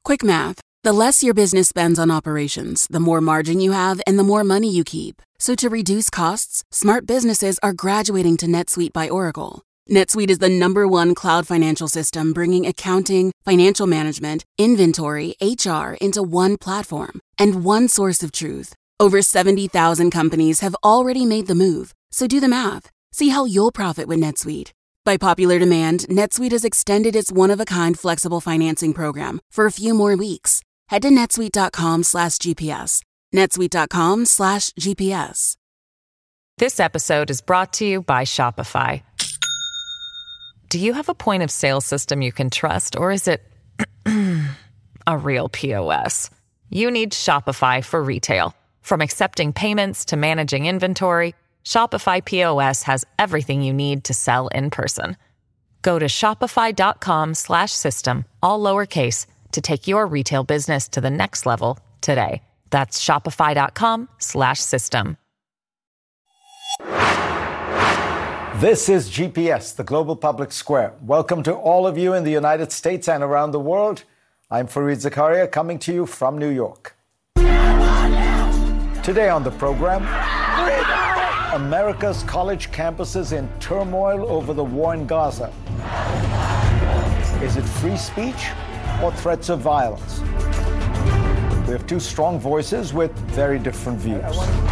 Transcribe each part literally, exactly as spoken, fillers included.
Quick math. The less your business spends on operations, the more margin you have and the more money you keep. So to reduce costs, smart businesses are graduating to NetSuite by Oracle. NetSuite is the number one cloud financial system bringing accounting, financial management, inventory, H R into one platform and one source of truth. Over seventy thousand companies have already made the move. So do the math. See how you'll profit with NetSuite. By popular demand, NetSuite has extended its one-of-a-kind flexible financing program for a few more weeks. Head to netsuite.com slash GPS. netsuite.com slash GPS. This episode is brought to you by Shopify. Do you have a point of sale system you can trust, or is it a real P O S? You need Shopify for retail. From accepting payments to managing inventory, Shopify P O S has everything you need to sell in person. Go to shopify.com slash system, all lowercase, to take your retail business to the next level today. That's shopify.com slash system. This is G P S, the Global Public Square. Welcome to all of you in the United States and around the world. I'm Fareed Zakaria, coming to you from New York. Today on the program, America's college campuses in turmoil over the war in Gaza. Is it free speech or threats of violence? We have two strong voices with very different views.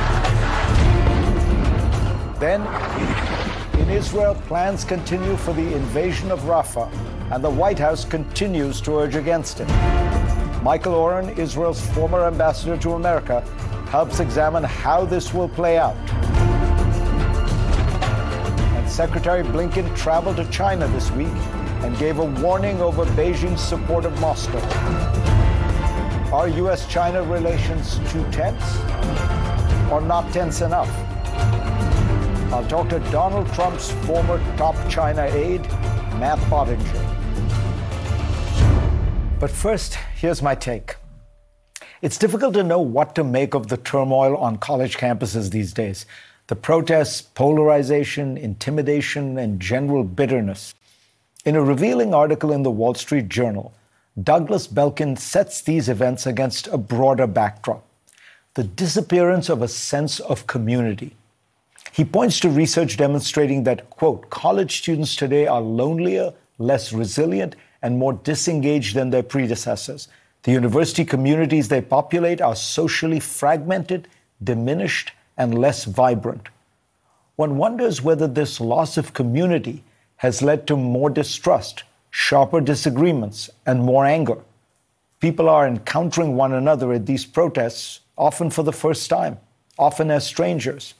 Then, in Israel, plans continue for the invasion of Rafah, and the White House continues to urge against it. Michael Oren, Israel's former ambassador to America, helps examine how this will play out. And Secretary Blinken traveled to China this week and gave a warning over Beijing's support of Moscow. Are U S China relations too tense or not tense enough? I'll talk to Donald Trump's former top China aide, Matt Pottinger. But first, here's my take. It's difficult to know what to make of the turmoil on college campuses these days. The protests, polarization, intimidation, and general bitterness. In a revealing article in the Wall Street Journal, Douglas Belkin sets these events against a broader backdrop: the disappearance of a sense of community. He points to research demonstrating that, quote, college students today are lonelier, less resilient, and more disengaged than their predecessors. The university communities they populate are socially fragmented, diminished, and less vibrant. One wonders whether this loss of community has led to more distrust, sharper disagreements, and more anger. People are encountering one another at these protests, often for the first time, often as strangers.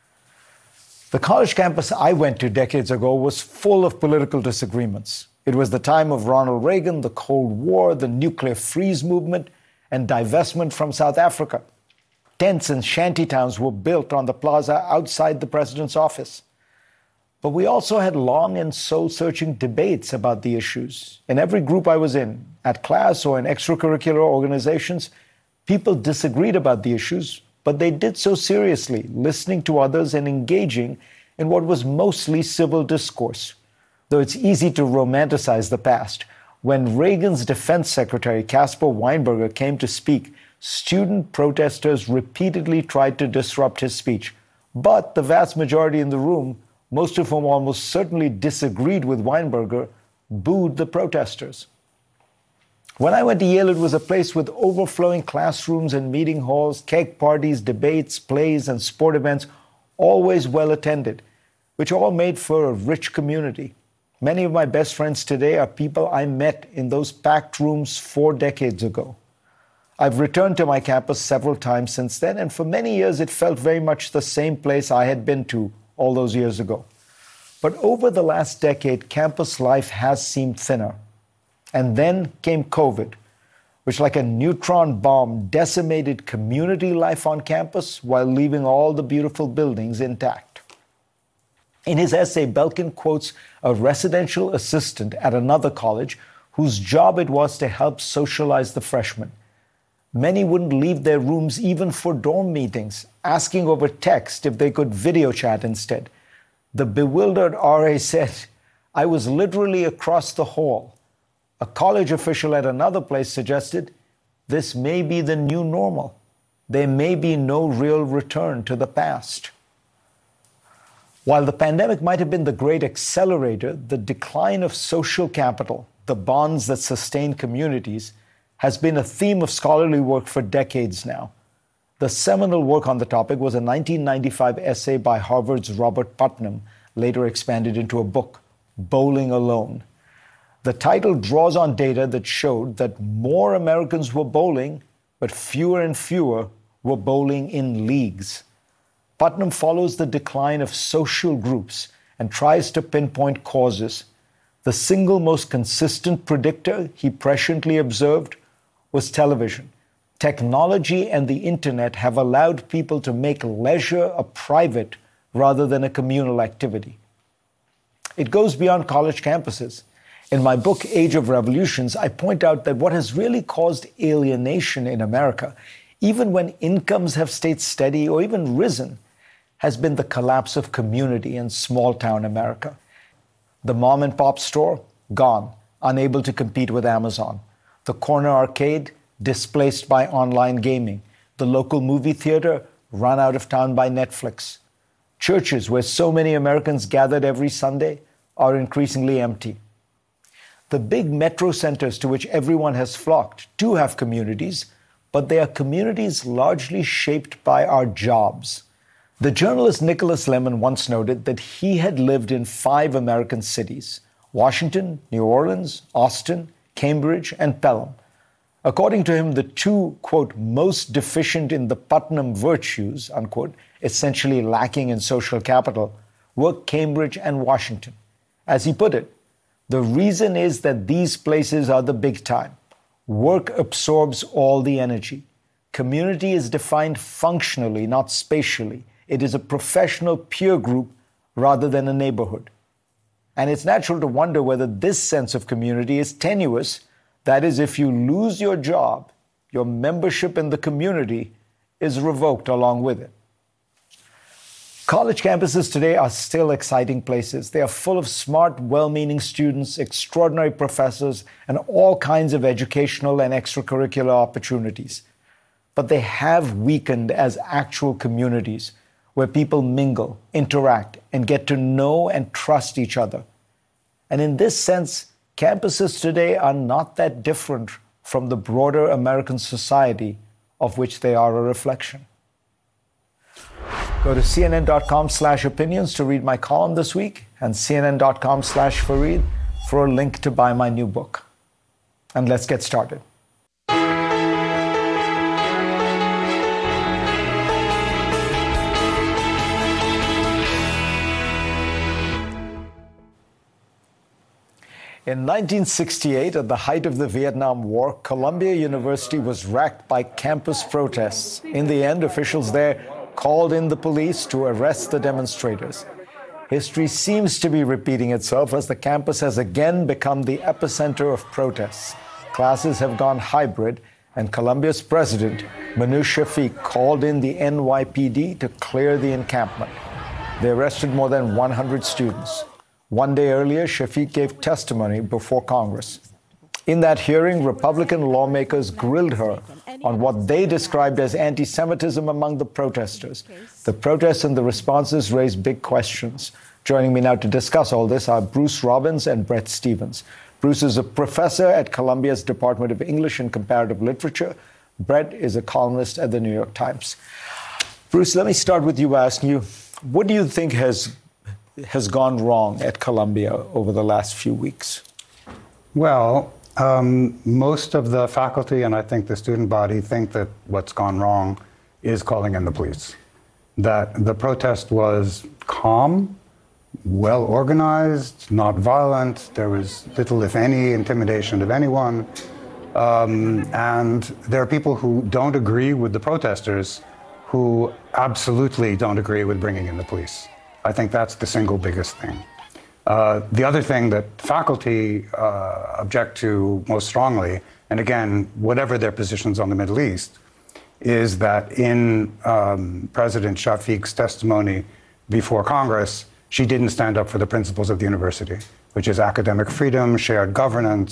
The college campus I went to decades ago was full of political disagreements. It was the time of Ronald Reagan, the Cold War, the nuclear freeze movement, and divestment from South Africa. Tents and shantytowns were built on the plaza outside the president's office. But we also had long and soul-searching debates about the issues. In every group I was in, at class or in extracurricular organizations, people disagreed about the issues, but they did so seriously, listening to others and engaging in what was mostly civil discourse. Though it's easy to romanticize the past, when Reagan's defense secretary, Caspar Weinberger, came to speak, student protesters repeatedly tried to disrupt his speech. But the vast majority in the room, most of whom almost certainly disagreed with Weinberger, booed the protesters. When I went to Yale, it was a place with overflowing classrooms and meeting halls, cake parties, debates, plays, and sport events, always well attended, which all made for a rich community. Many of my best friends today are people I met in those packed rooms four decades ago. I've returned to my campus several times since then, and for many years it felt very much the same place I had been to all those years ago. But over the last decade, campus life has seemed thinner. And then came COVID, which like a neutron bomb decimated community life on campus while leaving all the beautiful buildings intact. In his essay, Belkin quotes a residential assistant at another college whose job it was to help socialize the freshmen. Many wouldn't leave their rooms even for dorm meetings, asking over text if they could video chat instead. The bewildered R A said, "I was literally across the hall. A college official at another place suggested this may be the new normal. There may be no real return to the past. While the pandemic might have been the great accelerator, the decline of social capital, the bonds that sustain communities, has been a theme of scholarly work for decades now. The seminal work on the topic was a nineteen ninety-five essay by Harvard's Robert Putnam, later expanded into a book, Bowling Alone. The title draws on data that showed that more Americans were bowling, but fewer and fewer were bowling in leagues. Putnam follows the decline of social groups and tries to pinpoint causes. The single most consistent predictor, he presciently observed, was television. Technology and the internet have allowed people to make leisure a private rather than a communal activity. It goes beyond college campuses. In my book, Age of Revolutions, I point out that what has really caused alienation in America, even when incomes have stayed steady or even risen, has been the collapse of community in small-town America. The mom-and-pop store, gone, unable to compete with Amazon. The corner arcade, displaced by online gaming. The local movie theater, run out of town by Netflix. Churches, where so many Americans gathered every Sunday, are increasingly empty. The big metro centers to which everyone has flocked do have communities, but they are communities largely shaped by our jobs. The journalist Nicholas Lemon once noted that he had lived in five American cities: Washington, New Orleans, Austin, Cambridge, and Pelham. According to him, the two, quote, most deficient in the Putnam virtues, unquote, essentially lacking in social capital, were Cambridge and Washington. As he put it, the reason is that these places are the big time. Work absorbs all the energy. Community is defined functionally, not spatially. It is a professional peer group rather than a neighborhood. And it's natural to wonder whether this sense of community is tenuous. That is, if you lose your job, your membership in the community is revoked along with it. College campuses today are still exciting places. They are full of smart, well-meaning students, extraordinary professors, and all kinds of educational and extracurricular opportunities. But they have weakened as actual communities where people mingle, interact, and get to know and trust each other. And in this sense, campuses today are not that different from the broader American society of which they are a reflection. Go to cnn.com slash opinions to read my column this week, and cnn.com slash Fareed for a link to buy my new book. And let's get started. In nineteen sixty-eight, at the height of the Vietnam War, Columbia University was racked by campus protests. In the end, officials there called in the police to arrest the demonstrators. History seems to be repeating itself as the campus has again become the epicenter of protests. Classes have gone hybrid, and Columbia's president, Manoush Shafik, called in the N Y P D to clear the encampment. They arrested more than one hundred students. One day earlier, Shafik gave testimony before Congress. In that hearing, Republican lawmakers grilled her on what they described as anti-Semitism among the protesters. The protests and the responses raised big questions. Joining me now to discuss all this are Bruce Robbins and Bret Stephens. Bruce is a professor at Columbia's Department of English and Comparative Literature. Bret is a columnist at the New York Times. Bruce, let me start with you by asking you, what do you think has has gone wrong at Columbia over the last few weeks? Well, um, most of the faculty and I think the student body think that what's gone wrong is calling in the police. That the protest was calm, well organized, not violent. There was little, if any, intimidation of anyone. Um, and there are people who don't agree with the protesters who absolutely don't agree with bringing in the police. I think that's the single biggest thing. Uh, the other thing that faculty uh, object to most strongly, and again, whatever their positions on the Middle East, is that in um, President Shafik's testimony before Congress, she didn't stand up for the principles of the university, which is academic freedom, shared governance,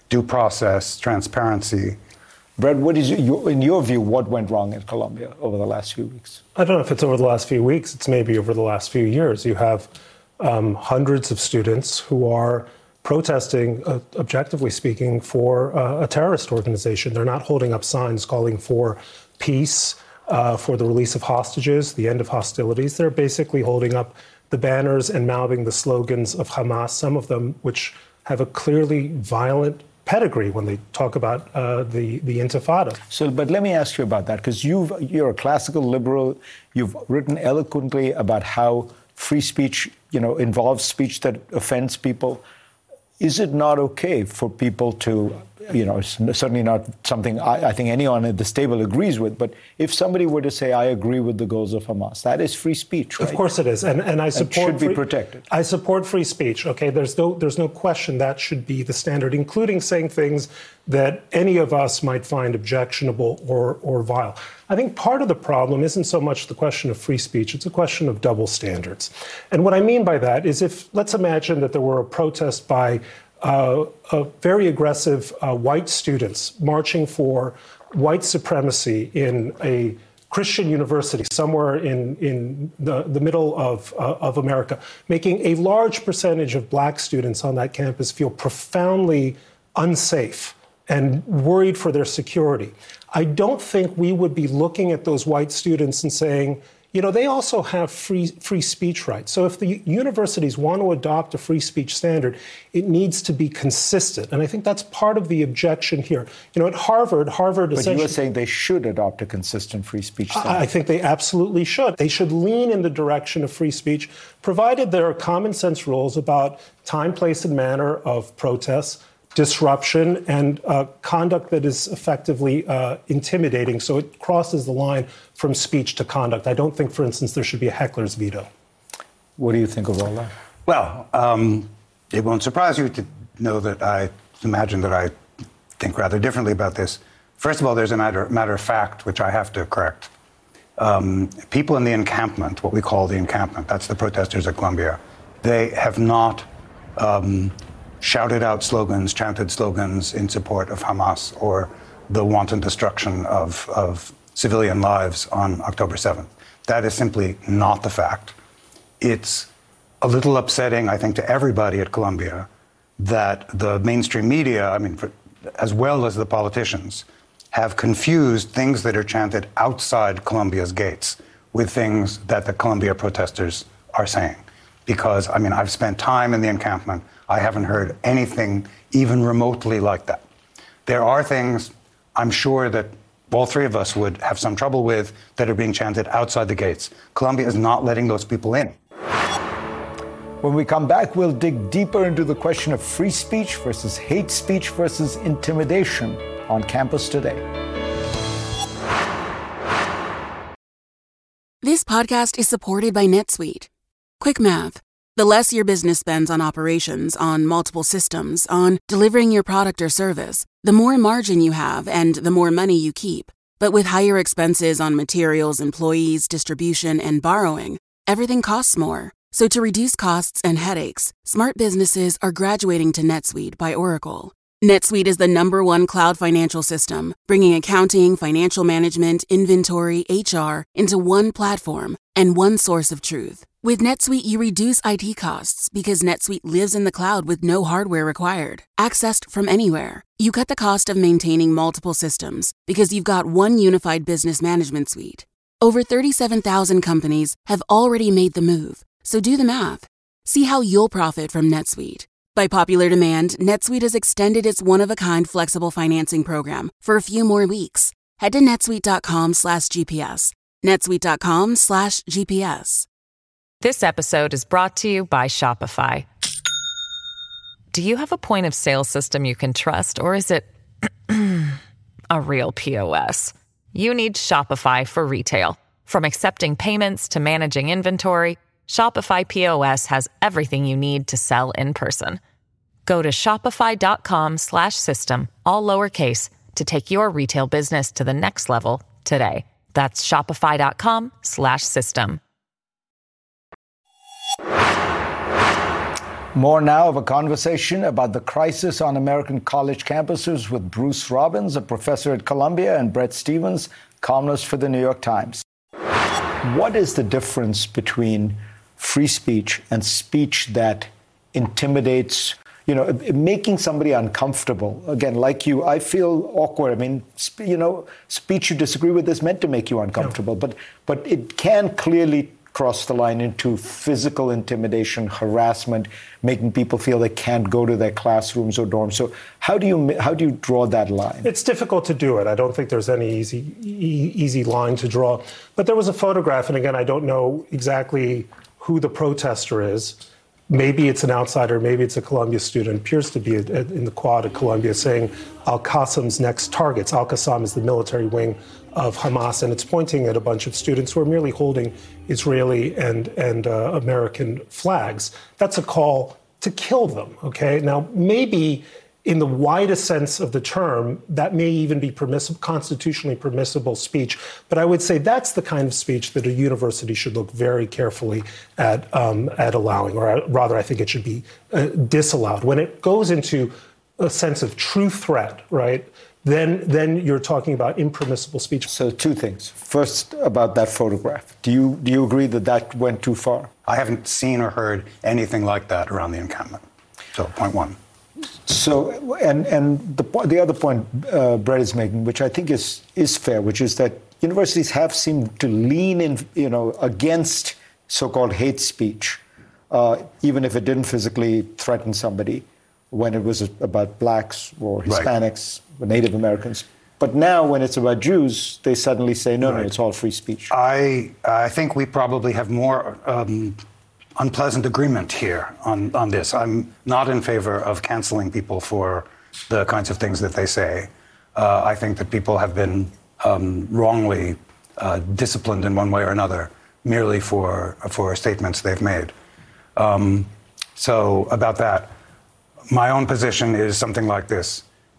due process, transparency. Brett, what is your, in your view, what went wrong in Colombia over the last few weeks? I don't know if it's over the last few weeks. It's maybe over the last few years. You have um, hundreds of students who are protesting, uh, objectively speaking, for uh, a terrorist organization. They're not holding up signs calling for peace, uh, for the release of hostages, the end of hostilities. They're basically holding up the banners and mouthing the slogans of Hamas, some of them which have a clearly violent pedigree when they talk about uh, the, the Intifada. So, but let me ask you about that, because you've, you're a classical liberal. You've written eloquently about how free speech, you know, involves speech that offends people. Is it not okay for people to, you know, it's certainly not something I, I think anyone at this table agrees with, but if somebody were to say, I agree with the goals of Hamas, that is free speech, right? Of course it is. And, and I support... It should be free, protected. I support free speech, okay? There's no, there's no question that should be the standard, including saying things that any of us might find objectionable or, or vile. I think part of the problem isn't so much the question of free speech, it's a question of double standards. And what I mean by that is if, let's imagine that there were a protest by uh, uh, very aggressive uh, white students marching for white supremacy in a Christian university somewhere in, in the, the middle of, uh, of America, making a large percentage of black students on that campus feel profoundly unsafe and worried for their security. I don't think we would be looking at those white students and saying, you know, they also have free free speech rights. So if the universities want to adopt a free speech standard, it needs to be consistent. And I think that's part of the objection here. You know, at Harvard, Harvard but essentially... But you were saying they should adopt a consistent free speech standard. I think they absolutely should. They should lean in the direction of free speech, provided there are common sense rules about time, place, and manner of protests, disruption, and uh, conduct that is effectively uh, intimidating. So it crosses the line from speech to conduct. I don't think, for instance, there should be a heckler's veto. What do you think of all that? Well, um, it won't surprise you to know that I imagine that I think rather differently about this. First of all, there's a matter, matter of fact, which I have to correct. Um, people in the encampment, what we call the encampment, that's the protesters at Columbia, they have not um, shouted out slogans, chanted slogans in support of Hamas or the wanton destruction of, of civilian lives on October seventh. That is simply not the fact. It's a little upsetting, I think, to everybody at Columbia that the mainstream media, I mean, for, as well as the politicians, have confused things that are chanted outside Columbia's gates with things that the Columbia protesters are saying. Because, I mean, I've spent time in the encampment. I haven't heard anything even remotely like that. There are things I'm sure that all three of us would have some trouble with that are being chanted outside the gates. Columbia is not letting those people in. When we come back, we'll dig deeper into the question of free speech versus hate speech versus intimidation on campus today. This podcast is supported by NetSuite. Quick math. The less your business spends on operations, on multiple systems, on delivering your product or service, the more margin you have and the more money you keep. But with higher expenses on materials, employees, distribution, and borrowing, everything costs more. So to reduce costs and headaches, smart businesses are graduating to NetSuite by Oracle. NetSuite is the number one cloud financial system, bringing accounting, financial management, inventory, H R into one platform and one source of truth. With NetSuite, you reduce I T costs because NetSuite lives in the cloud with no hardware required, accessed from anywhere. You cut the cost of maintaining multiple systems because you've got one unified business management suite. Over thirty-seven thousand companies have already made the move, so do the math. See how you'll profit from NetSuite. By popular demand, NetSuite has extended its one-of-a-kind flexible financing program for a few more weeks. Head to netsuite.com slash GPS. netsuite.com slash GPS. This episode is brought to you by Shopify. Do you have a point of sale system you can trust, or is it a real P O S? You need Shopify for retail. From accepting payments to managing inventory, Shopify P O S has everything you need to sell in person. Go to shopify.com slash system, all lowercase, to take your retail business to the next level today. That's shopify.com slash system. More now of a conversation about the crisis on American college campuses with Bruce Robbins, a professor at Columbia, and Bret Stephens, columnist for the New York Times. What is the difference between free speech and speech that intimidates, you know, making somebody uncomfortable? Again, like you, I feel awkward. I mean, sp- you know, speech you disagree with is meant to make you uncomfortable, yeah. but but it can clearly cross the line into physical intimidation, harassment, making people feel they can't go to their classrooms or dorms. So how do you how do you draw that line? It's difficult to do it. I don't think there's any easy e- easy line to draw. But there was a photograph, and again, I don't know exactly who the protester is. Maybe it's an outsider, maybe it's a Columbia student, appears to be a, a, in the quad at Columbia, saying Al-Qassam's next targets. Al-Qassam is the military wing of Hamas, and it's pointing at a bunch of students who are merely holding Israeli and, and uh, American flags. That's a call to kill them, okay? Now, maybe in the widest sense of the term, that may even be permissible, constitutionally permissible speech. But I would say that's the kind of speech that a university should look very carefully at, um, at allowing, or rather, I think it should be uh, disallowed. When it goes into a sense of true threat, right, then then you're talking about impermissible speech. So two things. First, about that photograph. Do you do you agree that that went too far? I haven't seen or heard anything like that around the encampment. So, point one. So, and and the the other point uh, Bret is making, which I think is is fair, which is that universities have seemed to lean in, you know, against so-called hate speech, uh, even if it didn't physically threaten somebody, when it was about blacks or Hispanics, right, or Native Americans. But now, when it's about Jews, they suddenly say, no, right. no, it's all free speech. I I think we probably have more Um, unpleasant agreement here on, on this. I'm not in favor of canceling people for the kinds of things that they say. Uh, I think that people have been um, wrongly uh, disciplined in one way or another, merely for for statements they've made. Um, so about that, my own position is something like this.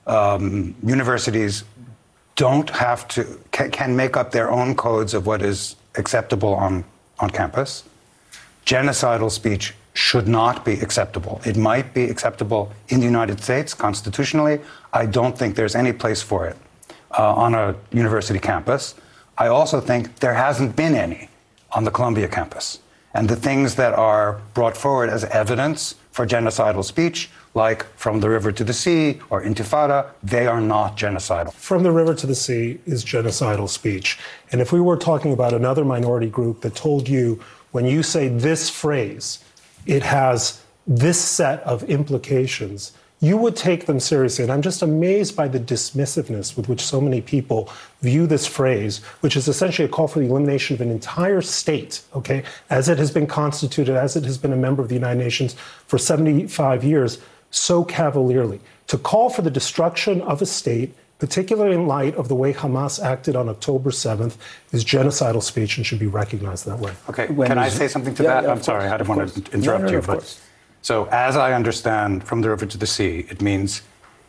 Um, universities don't have to, can, can make up their own codes of what is acceptable on, on campus. Genocidal speech should not be acceptable. It might be acceptable in the United States constitutionally. I don't think there's any place for it uh, on a university campus. I also think there hasn't been any on the Columbia campus. And the things that are brought forward as evidence for genocidal speech, like From the River to the Sea or Intifada, they are not genocidal. From the River to the Sea is genocidal speech. And if we were talking about another minority group that told you, when you say this phrase, it has this set of implications, you would take them seriously. And I'm just amazed by the dismissiveness with which so many people view this phrase, which is essentially a call for the elimination of an entire state, okay, as it has been constituted, as it has been a member of the United Nations for seventy-five years, so cavalierly. To call for the destruction of a state, particularly in light of the way Hamas acted on October seventh, is genocidal speech and should be recognized that way. Okay, when can I say something to yeah, that? Yeah, I'm sorry, I didn't want to interrupt no, no, you. But course. So as I understand From the River to the Sea, it means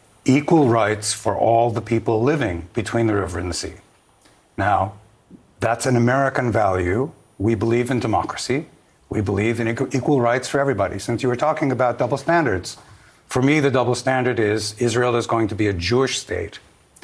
equal rights for all the people living between the river and the sea. Now, that's an American value. We believe in democracy. We believe in equal rights for everybody. Since you were talking about double standards, for me, the double standard is Israel is going to be a Jewish state.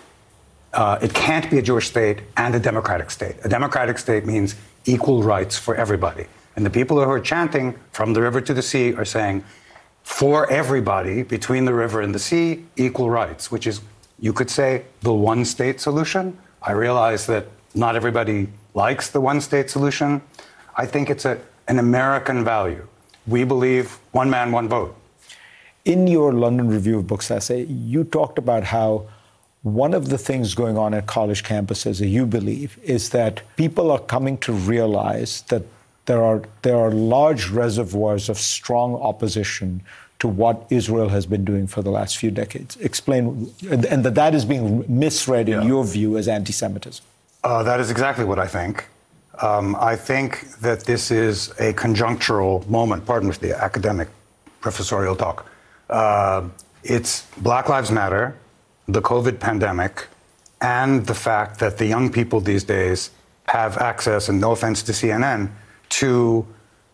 Uh, it can't be a Jewish state and a democratic state. A democratic state means equal rights for everybody. And the people who are chanting From the River to the Sea are saying, for everybody between the river and the sea, equal rights, which is, you could say, the one-state solution. I realize that not everybody likes the one-state solution. I think it's a, an American value. We believe one man, one vote. In your London Review of Books essay, you talked about how one of the things going on at college campuses, you believe, is that people are coming to realize that there are there are large reservoirs of strong opposition to what Israel has been doing for the last few decades. Explain, and, and that that is being misread in yeah. your view as anti-Semitism. Uh, that is exactly what I think. Um, I think that this is a conjunctural moment, pardon me for the academic professorial talk. Uh, it's Black Lives Matter, the COVID pandemic, and the fact that the young people these days have access, and no offense to C N N, to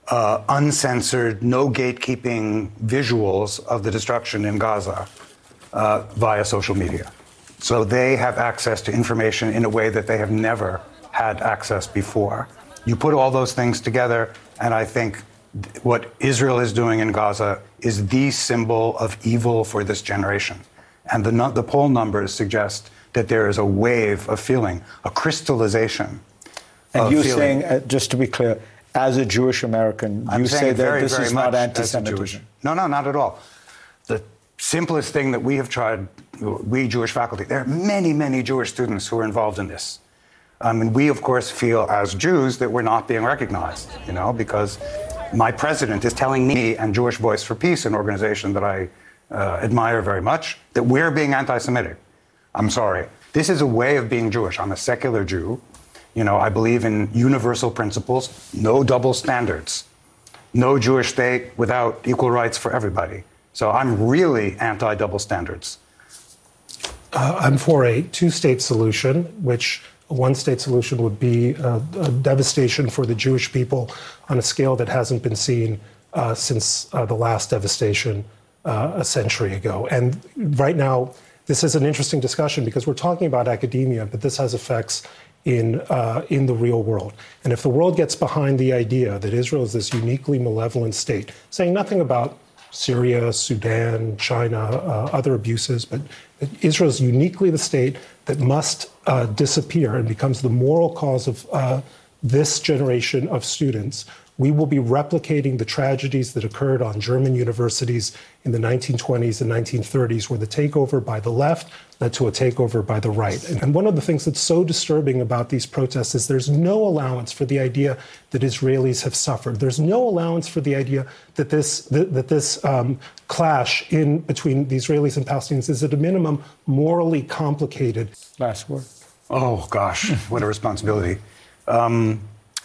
uh, uncensored, no gatekeeping visuals of the destruction in Gaza uh, via social media. So they have access to information in a way that they have never had access before. You put all those things together, and I think what Israel is doing in Gaza is the symbol of evil for this generation. And the, the poll numbers suggest that there is a wave of feeling, a crystallization. And you're feeling. saying, uh, just to be clear, as a Jewish American, I'm you say that very, this very is not much anti-Semitism. No, no, not at all. The simplest thing that we have tried, we Jewish faculty, there are many, many Jewish students who are involved in this. I mean, we, of course, feel as Jews that we're not being recognized, you know, because my president is telling me and Jewish Voice for Peace, an organization that I uh, admire very much, that we're being anti-Semitic. I'm sorry. This is a way of being Jewish. I'm a secular Jew. You know, I believe in universal principles, no double standards, no Jewish state without equal rights for everybody. So I'm really anti-double standards. Uh, I'm for a two-state solution, which a one-state solution would be a, a devastation for the Jewish people on a scale that hasn't been seen uh, since uh, the last devastation uh, a century ago. And right now, this is an interesting discussion because we're talking about academia, but this has effects in uh, in the real world. And if the world gets behind the idea that Israel is this uniquely malevolent state, saying nothing about Syria, Sudan, China, uh, other abuses, but Israel is uniquely the state that must uh, disappear and becomes the moral cause of uh, this generation of students, we will be replicating the tragedies that occurred on German universities in the nineteen twenties and nineteen thirties, where the takeover by the left led to a takeover by the right. And one of the things that's so disturbing about these protests is there's no allowance for the idea that Israelis have suffered. There's no allowance for the idea that this that, that this um, clash in between the Israelis and Palestinians is at a minimum morally complicated. Last word. Oh, gosh, what a responsibility. Um,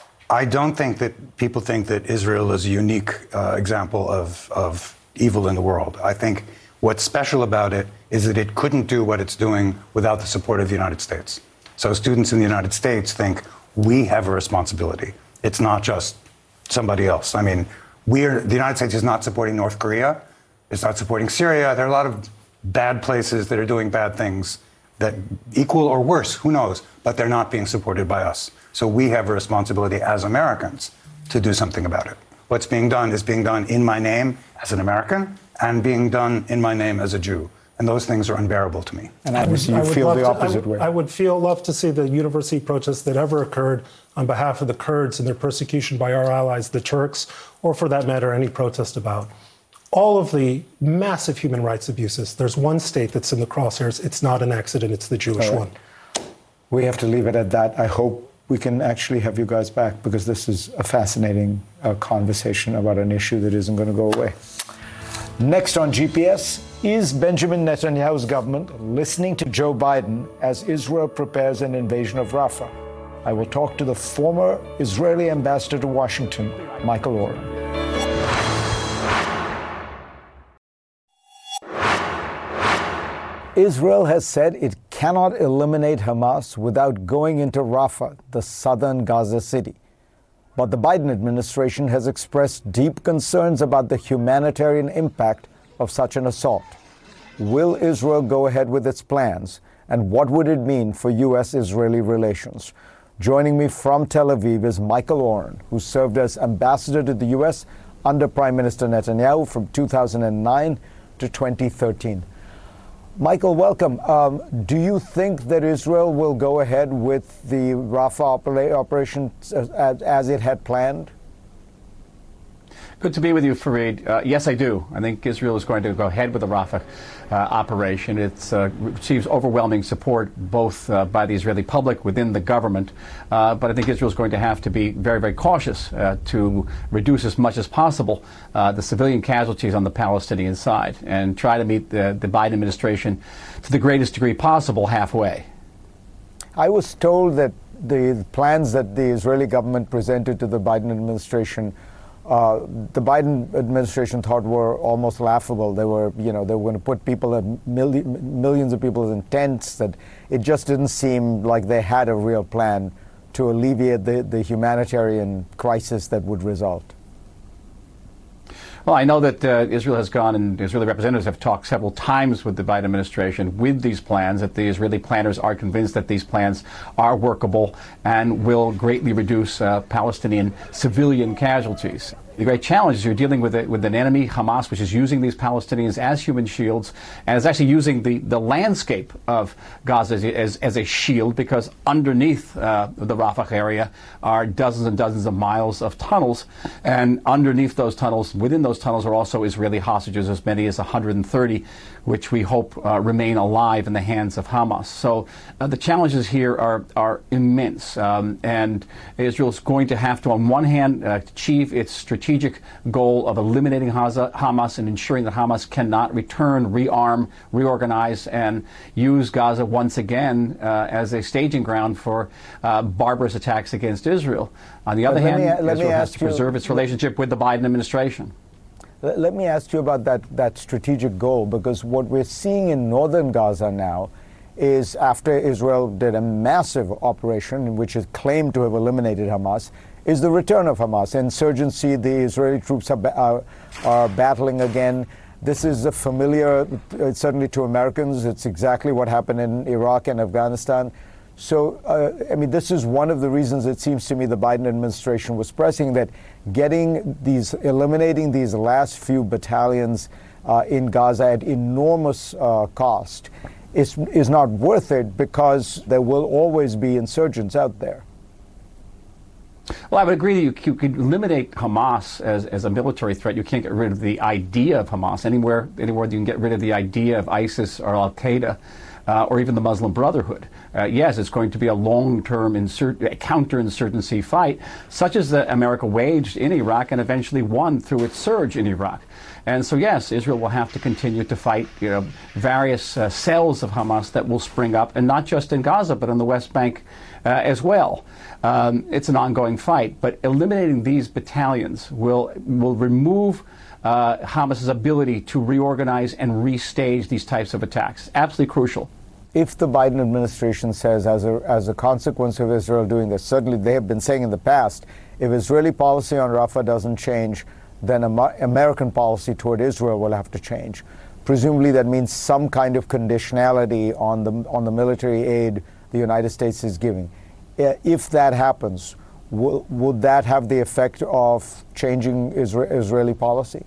I don't think that people think that Israel is a unique uh, example of, of evil in the world. I think what's special about it is that it couldn't do what it's doing without the support of the United States. So students in the United States think we have a responsibility. It's not just somebody else. I mean, we're, the United States is not supporting North Korea. It's not supporting Syria. There are a lot of bad places that are doing bad things that equal or worse, who knows, but they're not being supported by us. So we have a responsibility as Americans to do something about it. What's being done is being done in my name as an American and being done in my name as a Jew. And those things are unbearable to me. And obviously you feel the opposite to, I, way. I would feel love to see the university protests that ever occurred on behalf of the Kurds and their persecution by our allies, the Turks, or for that matter, any protest about all of the massive human rights abuses. There's one state that's in the crosshairs. It's not an accident. It's the Jewish right. one. We have to leave it at that. I hope we can actually have you guys back because this is a fascinating uh, conversation about an issue that isn't going to go away. Next on G P S, is Benjamin Netanyahu's government listening to Joe Biden as Israel prepares an invasion of Rafah? I will talk to the former Israeli ambassador to Washington, Michael Oren. Israel has said it cannot eliminate Hamas without going into Rafah, the southern Gaza city. But the Biden administration has expressed deep concerns about the humanitarian impact of such an assault. Will Israel go ahead with its plans? And what would it mean for U S Israeli relations? Joining me from Tel Aviv is Michael Oren, who served as ambassador to the U S under Prime Minister Netanyahu from two thousand nine to twenty thirteen. Michael, welcome. Um, do you think that Israel will go ahead with the Rafah opera- operation as, as it had planned? Good to be with you, Fareed. Uh, yes, I do. I think Israel is going to go ahead with the Rafah uh, operation. It uh, receives overwhelming support both uh, by the Israeli public within the government, uh, but I think Israel is going to have to be very, very cautious uh, to reduce as much as possible uh, the civilian casualties on the Palestinian side and try to meet the, the Biden administration to the greatest degree possible halfway. I was told that the plans that the Israeli government presented to the Biden administration Uh, the Biden administration thought were almost laughable. They were, you know, they were going to put people, in milli- millions of people in tents. That it just didn't seem like they had a real plan to alleviate the, the humanitarian crisis that would result. Well, I know that uh, Israel has gone and Israeli representatives have talked several times with the Biden administration with these plans, that the Israeli planners are convinced that these plans are workable and will greatly reduce uh, Palestinian civilian casualties. The great challenge is you're dealing with, a, with an enemy, Hamas, which is using these Palestinians as human shields and is actually using the, the landscape of Gaza as, as, as a shield, because underneath uh, the Rafah area are dozens and dozens of miles of tunnels. And underneath those tunnels, within those tunnels, are also Israeli hostages, as many as one hundred thirty, which we hope uh, remain alive in the hands of Hamas. So uh, the challenges here are, are immense. Um, and Israel's going to have to, on one hand, uh, achieve its strategic strategic goal of eliminating Hamas and ensuring that Hamas cannot return, rearm, reorganize, and use Gaza once again uh, as a staging ground for uh, barbarous attacks against Israel. On the other let hand, me, let Israel me has to preserve you, its relationship with the Biden administration. Let, let me ask you about that, that strategic goal, because what we're seeing in northern Gaza now is, after Israel did a massive operation in which it claimed to have eliminated Hamas, is the return of Hamas. Insurgency, the Israeli troops are, are, are battling again. This is a familiar, uh, certainly to Americans. It's exactly what happened in Iraq and Afghanistan. So, uh, I mean, this is one of the reasons it seems to me the Biden administration was pressing, that getting these, eliminating these last few battalions uh, in Gaza at enormous uh, cost is, is not worth it, because there will always be insurgents out there. Well, I would agree that you, you could eliminate Hamas as, as a military threat. You can't get rid of the idea of Hamas. Anywhere, anywhere you can get rid of the idea of ISIS or Al-Qaeda uh, or even the Muslim Brotherhood. Uh, yes, it's going to be a long-term insur- counterinsurgency fight, such as that America waged in Iraq and eventually won through its surge in Iraq. And so, yes, Israel will have to continue to fight, you know, various uh, cells of Hamas that will spring up, and not just in Gaza, but in the West Bank uh, as well. Um, it's an ongoing fight, but eliminating these battalions will will remove uh, Hamas's ability to reorganize and restage these types of attacks. Absolutely crucial. If the Biden administration says, as a, as a consequence of Israel doing this, certainly they have been saying in the past, if Israeli policy on Rafah doesn't change, then Amer- American policy toward Israel will have to change. Presumably that means some kind of conditionality on the, on the military aid the United States is giving. If that happens, will, would that have the effect of changing Isra- Israeli policy?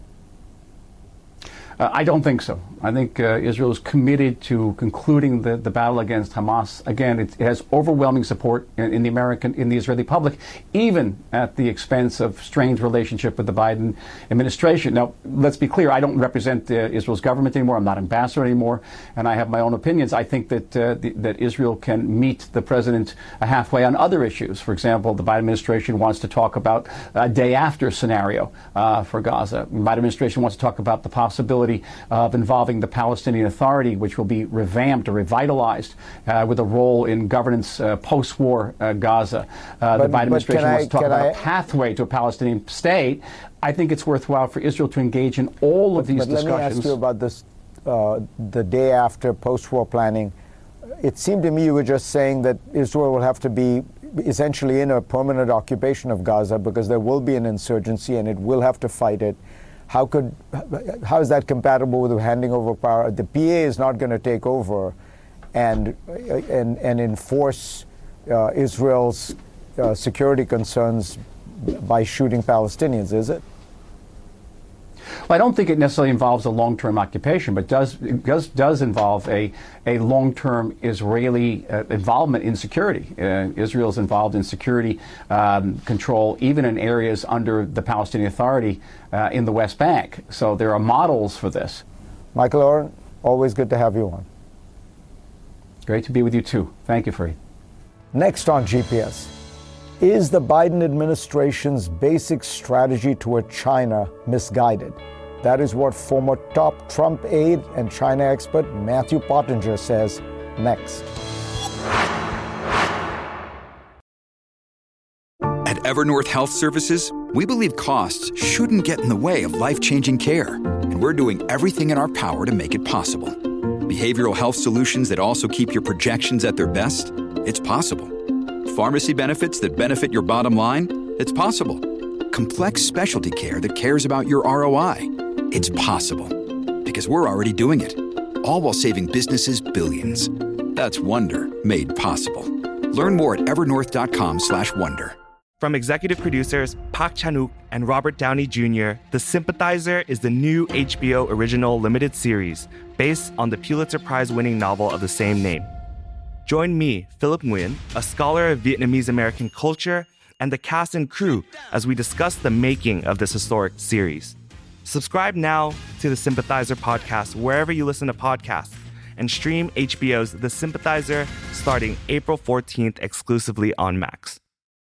Uh, I don't think so. I think uh, Israel is committed to concluding the, the battle against Hamas. Again, it, it has overwhelming support in, in the American, in the Israeli public, even at the expense of strained relationship with the Biden administration. Now, let's be clear. I don't represent uh, Israel's government anymore. I'm not ambassador anymore, and I have my own opinions. I think that uh, the, that Israel can meet the president halfway on other issues. For example, the Biden administration wants to talk about a day after scenario uh, for Gaza. The Biden administration wants to talk about the possibility of involving the Palestinian Authority, which will be revamped or revitalized uh, with a role in governance uh, post-war uh, Gaza. Uh, but, the Biden administration I, wants to talk about I, a pathway to a Palestinian state. I think it's worthwhile for Israel to engage in all but, of these but discussions. Let me ask you about this, uh, the day after post-war planning. It seemed to me you were just saying that Israel will have to be essentially in a permanent occupation of Gaza, because there will be an insurgency and it will have to fight it. How could, how is that compatible with handing over power? The P A is not going to take over and and and enforce uh, Israel's uh, security concerns by shooting Palestinians, is it? Well, I don't think it necessarily involves a long-term occupation, but does does does involve a a long-term Israeli uh, involvement in security. Uh, Israel is involved in security um, control, even in areas under the Palestinian Authority uh, in the West Bank. So there are models for this. Michael Oren, always good to have you on. Great to be with you too. Thank you, Fareed. Next on G P S. Is the Biden administration's basic strategy toward China misguided? That is what former top Trump aide and China expert Matthew Pottinger says next. At Evernorth Health Services, we believe costs shouldn't get in the way of life-changing care, and we're doing everything in our power to make it possible. Behavioral health solutions that also keep your projections at their best? It's possible. Pharmacy benefits that benefit your bottom line? It's possible. complex specialty care that cares about your R O I. It's possible because we're already doing it, all while saving businesses billions. That's Wonder made possible. Learn more at evernorth.com slash wonder. From executive producers Park Chan-wook and Robert Downey Junior, The Sympathizer is the new H B O original limited series based on the Pulitzer Prize-winning novel of the same name. Join me, Philip Nguyen, a scholar of Vietnamese-American culture, and the cast and crew as we discuss the making of this historic series. Subscribe now to the Sympathizer podcast wherever you listen to podcasts, and stream H B O's The Sympathizer starting April fourteenth exclusively on Max.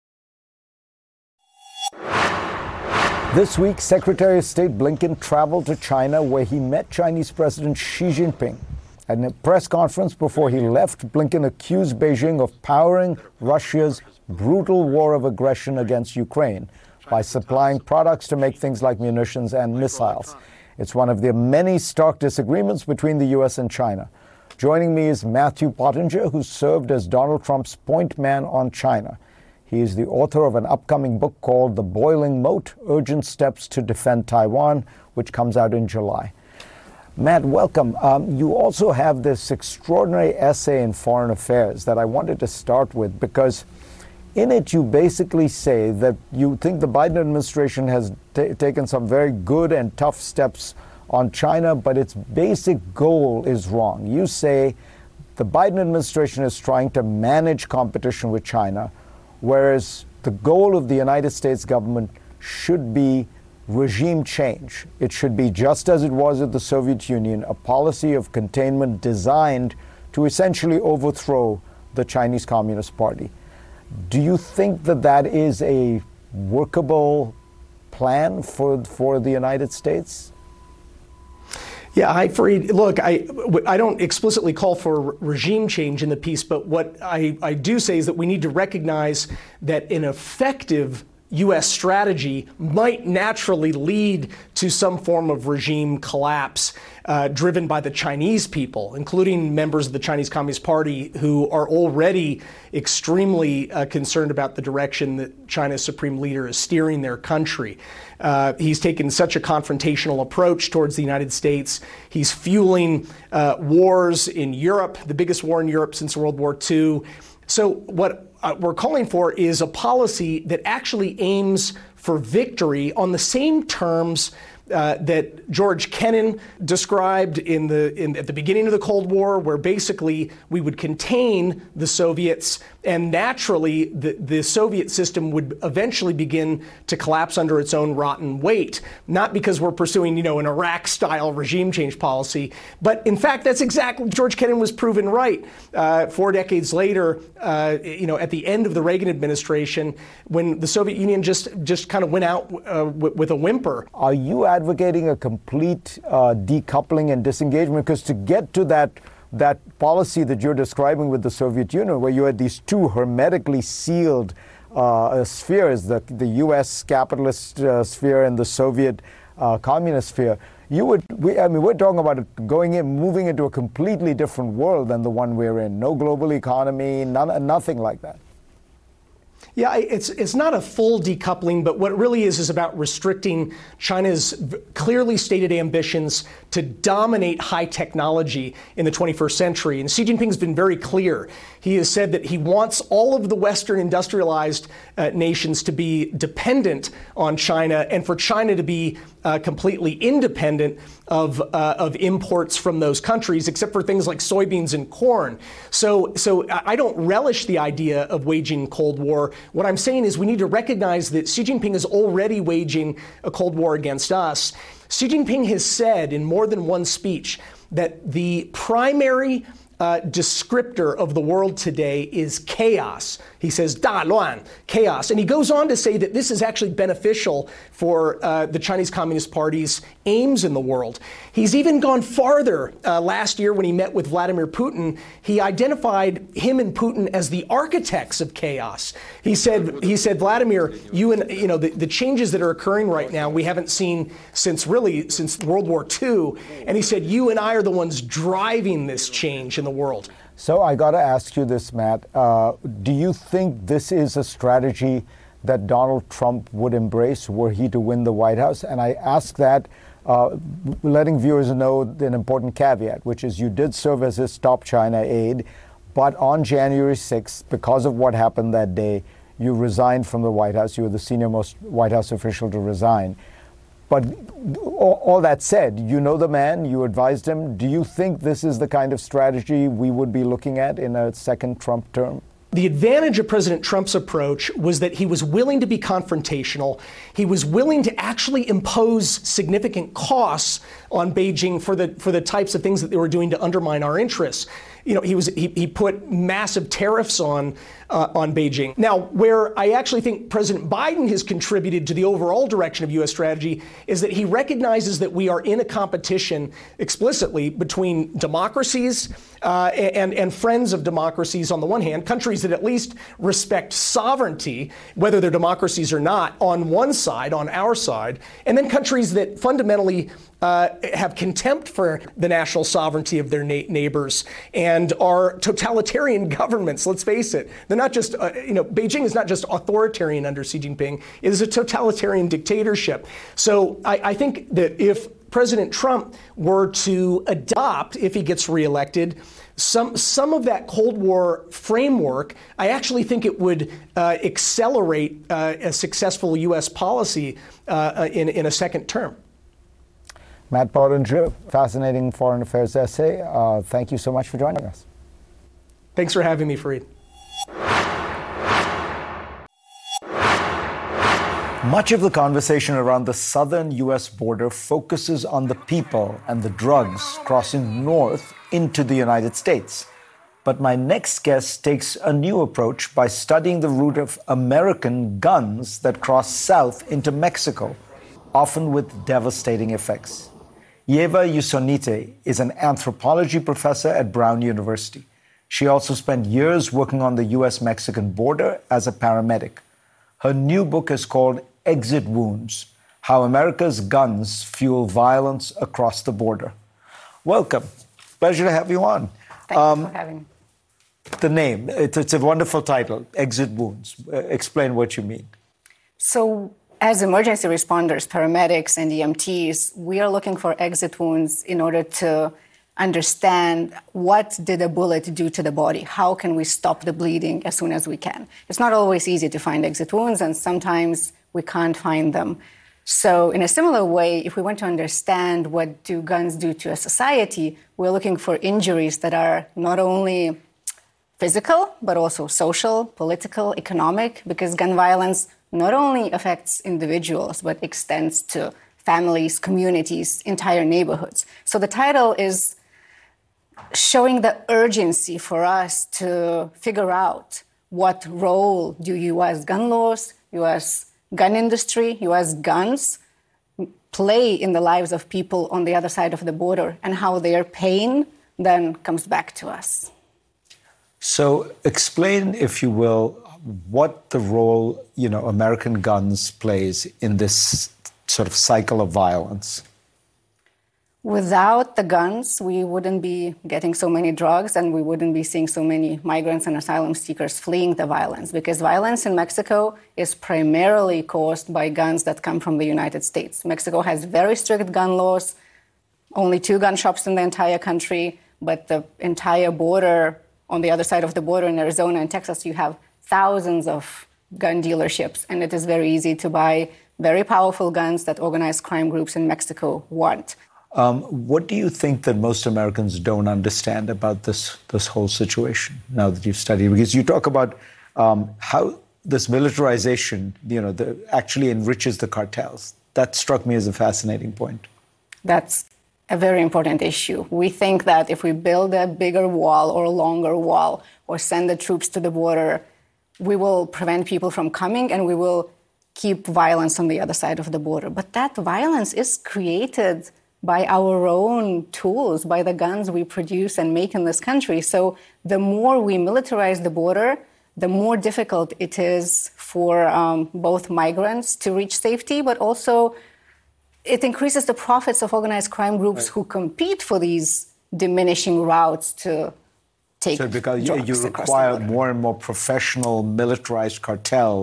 This week, Secretary of State Blinken traveled to China, where he met Chinese President Xi Jinping. At a press conference before he left, Blinken accused Beijing of powering Russia's brutal war of aggression against Ukraine by supplying products to make things like munitions and missiles. It's one of the many stark disagreements between the U S and China. Joining me is Matthew Pottinger, who served as Donald Trump's point man on China. He is the author of an upcoming book called The Boiling Moat: Urgent Steps to Defend Taiwan, which comes out in July. Matt, welcome. Um, you also have this extraordinary essay in Foreign Affairs that I wanted to start with, because in it you basically say that you think the Biden administration has t- taken some very good and tough steps on China, but its basic goal is wrong. You say the Biden administration is trying to manage competition with China, whereas the goal of the United States government should be regime change. It should be, just as it was with the Soviet Union, a policy of containment designed to essentially overthrow the Chinese Communist Party. Do you think that that is a workable plan for for the United States? Yeah, I, Fareed, look, I, I don't explicitly call for regime change in the piece, but what I, I do say is that we need to recognize that an effective U S strategy might naturally lead to some form of regime collapse uh, driven by the Chinese people, including members of the Chinese Communist Party who are already extremely uh, concerned about the direction that China's supreme leader is steering their country. Uh, he's taken such a confrontational approach towards the United States. He's fueling uh, wars in Europe, the biggest war in Europe since World War Two. So what Uh, we're calling for is a policy that actually aims for victory on the same terms uh, that George Kennan described in the in, at the beginning of the Cold War, where basically we would contain the Soviets, and naturally the, the Soviet system would eventually begin to collapse under its own rotten weight. Not because we're pursuing, you know, an Iraq-style regime change policy, but in fact, that's exactly, George Kennan was proven right. Uh, four decades later, uh, you know, at the end of the Reagan administration, when the Soviet Union just just kind of went out uh, w- with a whimper. Are you advocating a complete uh, decoupling and disengagement? Because to get to that that policy that you're describing with the Soviet Union, where you had these two hermetically sealed uh, spheres, the, the U S capitalist uh, sphere and the Soviet uh, communist sphere, you would, we, I mean, we're talking about it going in, moving into a completely different world than the one we're in. No global economy, none, nothing like that. Yeah, it's it's not a full decoupling, but what it really is is about restricting China's clearly stated ambitions to dominate high technology in the twenty-first century. And Xi Jinping's been very clear. He has said that he wants all of the Western industrialized uh, nations to be dependent on China, and for China to be uh, completely independent of uh, of imports from those countries, except for things like soybeans and corn. So, so I don't relish the idea of waging Cold War. What I'm saying is we need to recognize that Xi Jinping is already waging a Cold War against us. Xi Jinping has said in more than one speech that the primary Uh, descriptor of the world today is chaos. He says, 大乱, chaos. And he goes on to say that this is actually beneficial for uh, the Chinese Communist Party's aims in the world. He's even gone farther. Uh, last year when he met with Vladimir Putin, he identified him and Putin as the architects of chaos. He said, he said, Vladimir, you and, you know, the, the changes that are occurring right now, we haven't seen since really, since World War Two. And he said, you and I are the ones driving this change in the world. So I got to ask you this, Matt. Uh, do you think this is a strategy that Donald Trump would embrace were he to win the White House? And I ask that uh, letting viewers know an important caveat, which is you did serve as his top China aide, but on January sixth, because of what happened that day, you resigned from the White House. You were the senior most White House official to resign. But all, all that said, you know the man, you advised him. Do you think this is the kind of strategy we would be looking at in a second Trump term? The advantage of President Trump's approach was that he was willing to be confrontational. He was willing to actually impose significant costs on Beijing for the for the types of things that they were doing to undermine our interests. You know, he was he, he put massive tariffs on uh, on Beijing. Now, where I actually think President Biden has contributed to the overall direction of U S strategy is that he recognizes that we are in a competition explicitly between democracies uh, and and friends of democracies on the one hand, countries that at least respect sovereignty, whether they're democracies or not, on one side, on our side, and then countries that fundamentally Uh, have contempt for the national sovereignty of their na- neighbors and are totalitarian governments. Let's face it. They're not just, uh, you know, Beijing is not just authoritarian under Xi Jinping. It is a totalitarian dictatorship. So I, I think that if President Trump were to adopt, if he gets reelected, some some of that Cold War framework, I actually think it would uh, accelerate uh, a successful U S policy uh, in, in a second term. Matt Pottinger, fascinating foreign affairs essay. Uh, thank you so much for joining us. Thanks for having me, Fareed. Much of the conversation around the southern U S border focuses on the people and the drugs crossing north into the United States. But my next guest takes a new approach by studying the route of American guns that cross south into Mexico, often with devastating effects. Yeva Yusonite is an anthropology professor at Brown University. She also spent years working on the U S Mexican border as a paramedic. Her new book is called Exit Wounds: How America's Guns Fuel Violence Across the Border. Welcome. Pleasure to have you on. Thank um, you for having me. The name, it's, it's a wonderful title, Exit Wounds. Uh, explain what you mean. So, as emergency responders, paramedics, and E M Ts, we are looking for exit wounds in order to understand what did a bullet do to the body? How can we stop the bleeding as soon as we can? It's not always easy to find exit wounds, and sometimes we can't find them. So in a similar way, if we want to understand what do guns do to a society, we're looking for injuries that are not only physical, but also social, political, economic, because gun violence not only affects individuals, but extends to families, communities, entire neighborhoods. So the title is showing the urgency for us to figure out what role do U S gun laws, U S gun industry, U S guns play in the lives of people on the other side of the border, and how their pain then comes back to us. So explain, if you will, what the role, you know, American guns plays in this sort of cycle of violence. Without the guns, we wouldn't be getting so many drugs, and we wouldn't be seeing so many migrants and asylum seekers fleeing the violence, because violence in Mexico is primarily caused by guns that come from the United States. Mexico has very strict gun laws, only two gun shops in the entire country, but the entire border, on the other side of the border in Arizona and Texas, you have thousands of gun dealerships, and it is very easy to buy very powerful guns that organized crime groups in Mexico want. Um, what do you think that most Americans don't understand about this this whole situation now that you've studied? Because you talk about um, how this militarization, you know, the, actually enriches the cartels. That struck me as a fascinating point. That's a very important issue. We think that if we build a bigger wall or a longer wall or send the troops to the border, we will prevent people from coming, and we will keep violence on the other side of the border. But that violence is created by our own tools, by the guns we produce and make in this country. So the more we militarize the border, the more difficult it is for um, both migrants to reach safety, but also it increases the profits of organized crime groups right. who compete for these diminishing routes to take So because drugs you require more and more professional militarized cartels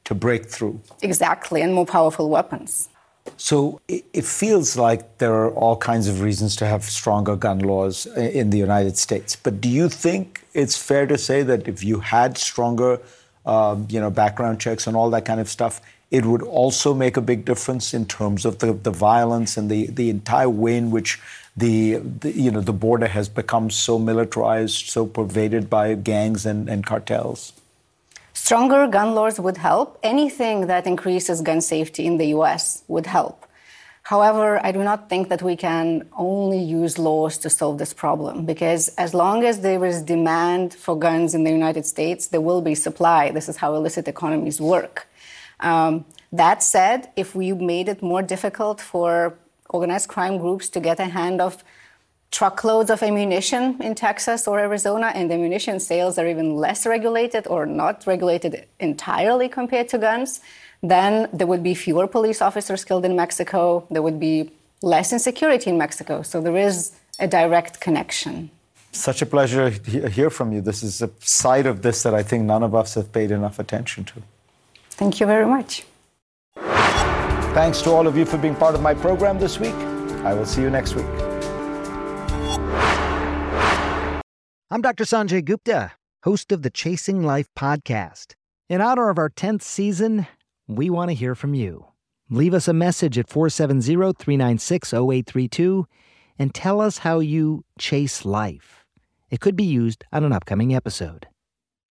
to break through. Exactly, and more powerful weapons. So it feels like there are all kinds of reasons to have stronger gun laws in the United States. But do you think it's fair to say that if you had stronger, uh, you know, background checks and all that kind of stuff, it would also make a big difference in terms of the, the violence and the, the entire way in which the, the, you know, the border has become so militarized, so pervaded by gangs and, and cartels? Stronger gun laws would help. Anything that increases gun safety in the U S would help. However, I do not think that we can only use laws to solve this problem, because as long as there is demand for guns in the United States, there will be supply. This is how illicit economies work. Um, that said, if we made it more difficult for organized crime groups to get a hand of truckloads of ammunition in Texas or Arizona, and ammunition sales are even less regulated or not regulated entirely compared to guns, then there would be fewer police officers killed in Mexico. There would be less insecurity in Mexico. So there is a direct connection. Such a pleasure to hear from you. This is a side of this that I think none of us have paid enough attention to. Thank you very much. Thanks to all of you for being part of my program this week. I will see you next week. I'm Doctor Sanjay Gupta, host of the Chasing Life podcast. In honor of our tenth season, we want to hear from you. Leave us a message at four seven zero, three nine six, zero eight three two and tell us how you chase life. It could be used on an upcoming episode.